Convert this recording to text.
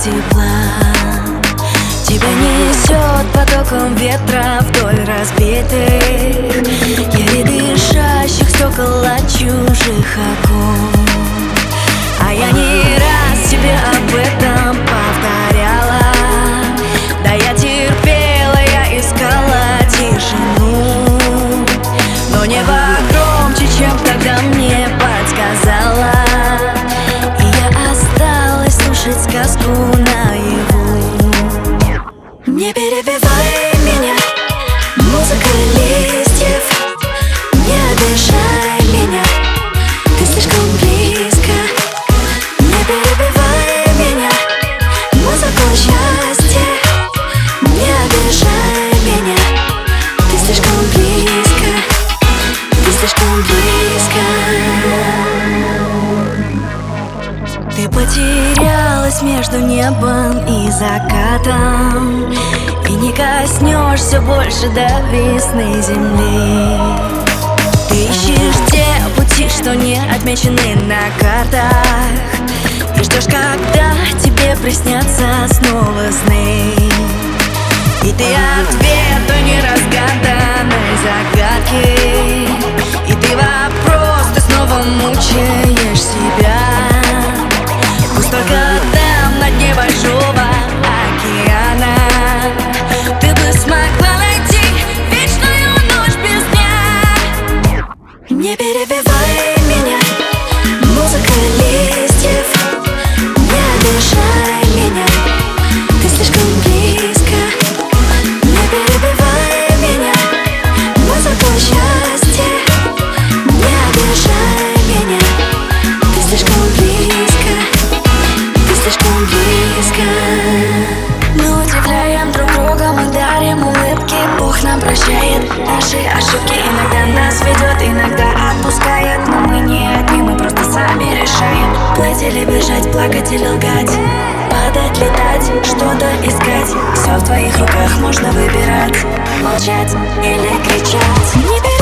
тепла. Тебя несет потоком ветра вдоль разбитых, еле дышащих стекол от чужих окон. А я не раз тебе об этом повторяла. Да я терпела, я искала тишину, но небо громче, чем тогда мне подсказала. И я осталась слушать сказку наяву. Не перебивай меня, музыка листьев. Не обижай меня, ты слишком близко. Не перебивай меня, музыку счастья. Не обижай меня, ты слишком близко. Ты слишком близко. Ты потерялась между небом и закатом, и не коснешься больше до весны земли. Ты ищешь те пути, что не отмечены на картах, и ждешь, когда тебе приснятся снова сны. И ты ответ той неразгаданной загадки, и ты вопрос, ты снова мучаешь себя. Пусть только там, на дне большого океана, ты бы смогла найти вечную ночь без дня. Не перебивай меня, музыка листьев. Не обижай меня, ты слишком близко. Не перебивай меня, музыку счастья. Не обижай меня, ты слишком близко. Ты слишком близко. Мы удивляем друг друга, мы дарим улыбки. Бог нам прощает наши ошибки. Иногда нас ведет, иногда отпускает. Но мы не одни, мы просто сами решаем. Плыть или бежать, плакать или лгать, падать, летать, что-то искать. Все в твоих руках, можно выбирать, молчать или кричать.